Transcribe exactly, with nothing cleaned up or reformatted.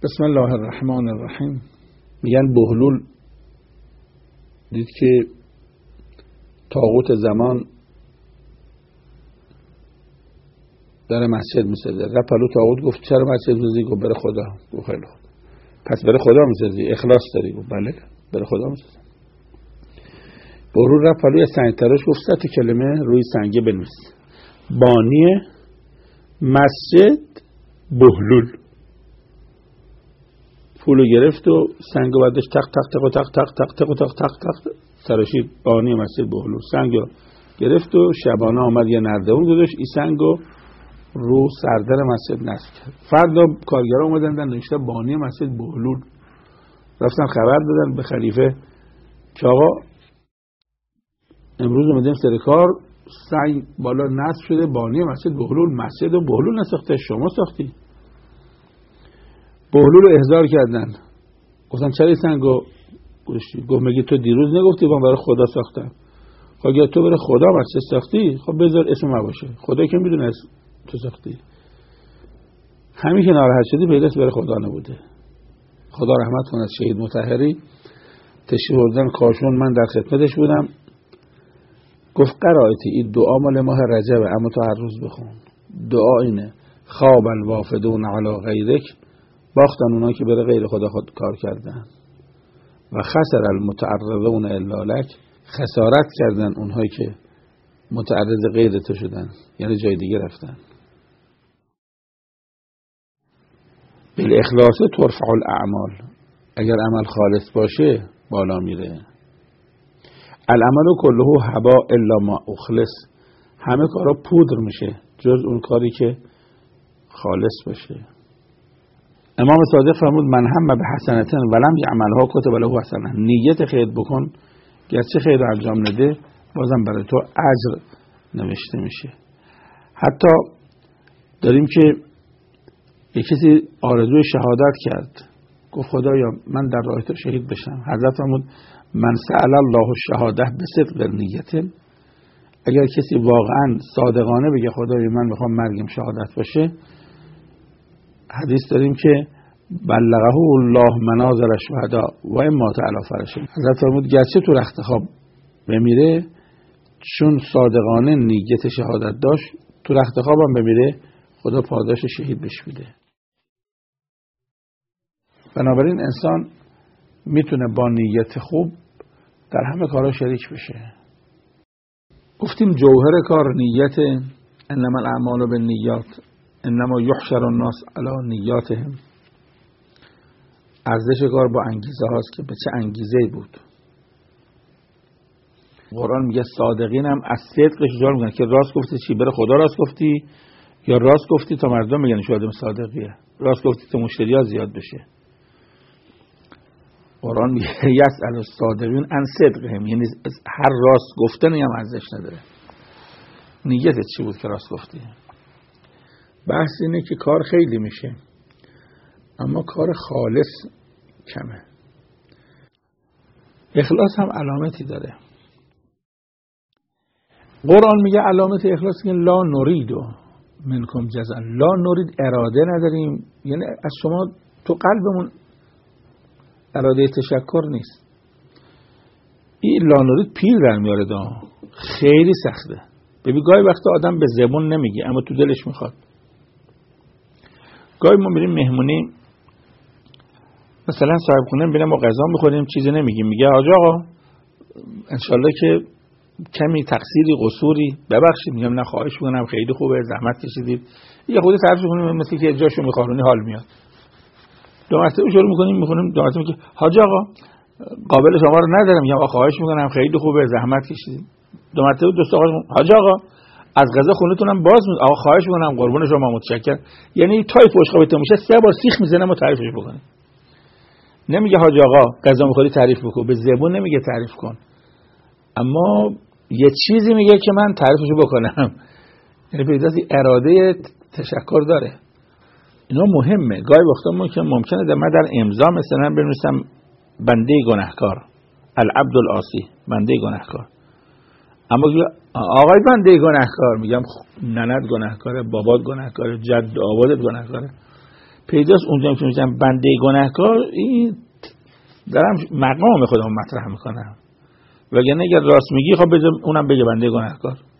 بسم الله الرحمن الرحیم. میگن بهلول دید که طاغوت زمان داره مسجد میسازه. رفت پلو طاغوت گفت چرا مسجد میسازی؟ گفت برای خدا. گفت خیلی خوب، پس برای خدا میسازی، اخلاص داری؟ گفت بله برای خدا میسازم. بهلول رفت پلوی سنگ تراش گفت ست کلمه روی سنگه بنویس: بانی مسجد بهلول. پولو گرفت و سنگو بعدش تق تق تق تق تق تق تق تق تق تق تراشید. بانی مسجد بهلول. سنگو گرفت و شبانه آمد یه نردبون گذاشت، این سنگو رو سردر مسجد نصب کرد. فردا کارگرا اومدن نوشته بانی مسجد بهلول. رفتن خبر دادن به خلیفه که آقا امروز اومدیم سر کار، سنگ بالا نصب شده، بانی مسجد بهلول. مسجد و بهلول نساخته، شما ساختی. بهلول رو احضار کردن، گفتن چرا این سنگو گذاشتی؟ گفت مگه تو دیروز نگفتی من برای خدا ساختم؟ خب اگه تو برای خدا مسجد ساختی، خب بذار اسم ما باشه، خدا که میدونه تو ساختی. همین که ناراحت شدی پیداست برای خدا نبوده. خدا رحمت کنه شهید مطهری تشریف بردن کاشون، من در خدمتش بودم. گفت قرائتی این دعا مال ماه رجبه، اما تو هر روز بخون. دعا اینه: خواب الوافدون علی غیرک، باختن اونا که بره غیر خدا خود کار کردن، و خسر المتعرضون الا لک، خسارت کردن اونهایی که متعرض غیر تو شدن، یعنی جای دیگه رفتن. بالاخلاص ترفع الاعمال، اگر عمل خالص باشه بالا میره. العمل کله هبا الا ما اخلص، همه کارا پودر میشه جز اون کاری که خالص باشه. امام صادق فرمود: من هم به حسنتن ولم یعملها کتب له حسنه. نیت خیر بکن، گرچه خیر رو انجام نده بازم برای تو اجر نوشته میشه. حتی داریم که یک کسی آرزوی شهادت کرد، گفت خدایا من در راه تو شهید بشم. حضرت فرمود: من سأل الله الشهاده بصدق نیت، اگر کسی واقعا صادقانه بگه خدایا من میخوام مرگم شهادت باشه، حدیث داریم که بلغه الله منازل الشهداء و ان مات علی فرشه. حضرت فرمود گرچه تو رخت خواب بمیره، چون صادقانه نیت شهادت داشت، تو رخت خوابم بمیره خدا پاداش شهید بهش میده. بنابراین انسان میتونه با نیت خوب در همه کارا شریک بشه. گفتیم جوهر کار نیت، انما الاعمال بالنیات انما یحشر الناس علی نیاتهم. ارزش کار با انگیزه هاست که به چه انگیزه‌ای بود. قرآن میگه صادقین هم از صدقش جار میگن که راست گفتی چی؟ بره خدا راست گفتی یا راست گفتی تا مردم میگن شو آدم صادقیه؟ راست گفتی تا مشتری‌ها زیاد بشه. قرآن میگه یسأل الصادقین عن صدقهم، یعنی هر راست گفتنی هم ارزش نداره. نیتت چی بود که راست گفتی؟ بحث اینه که کار خیلی میشه اما کار خالص کمه. اخلاص هم علامتی داره. قرآن میگه علامت اخلاص که لا نرید منکم جزاء، لا نرید اراده نداریم، یعنی از شما تو قلبمون اراده تشکر نیست. این لا نرید پیر در میاره دا، خیلی سخته. ببین گاهی وقتا آدم به زبون نمیگه اما تو دلش میخواد. گاهی ما میریم مهمونی، مثلا صاحب خونه میبینم ما غذا میخوریم چیزی نمیگیم، میگه حاج آقا انشالله که کمی تقصیری قصوری ببخشید. میگم نه خواهش میکنم خیلی خوبه زحمت کشیدید. یه خودی تعریف کنیم مثل که جاشو میخوارونی حال میاد. دو مرتبه شروع میکنیم میخونیم دو مرتبه میگه حاج آقا قابل شما رو ندارم. میگم آقا خواهش میکنم خیلی خوبه زحمت کشیدید. دو مرتبه دوست آقا حاج آقا از غذا خونتونم باز میاد. آقا خواهش میکنم قربون شما متشکرم. یعنی تای فوشخوابتون میشه سه بار سیخ میزنم و تعریفش بکنه. نمیگه حاج آقا غذا میخوری تعریف بکن، به زبون نمیگه تعریف کن، اما یه چیزی میگه که من تعریفشو بکنم. یعنی پیداست اراده تشکر داره. اینا مهمه. گاهی وقتا ما که ممکنه در من در امضا مثلا بنویسم بنده گناهکار، العبد العاصی، بنده گناهکار، اما آقای بنده گناهکار، میگم ننت گناهکاره، بابات گناهکاره، جد آبادت گناهکاره. پیداست اونجا که میگم بنده گناهکار، این دارم مقام خودم مطرح میکنم، وگرنه اگر راست میگی خب بذار اونم بگه بنده گناهکار.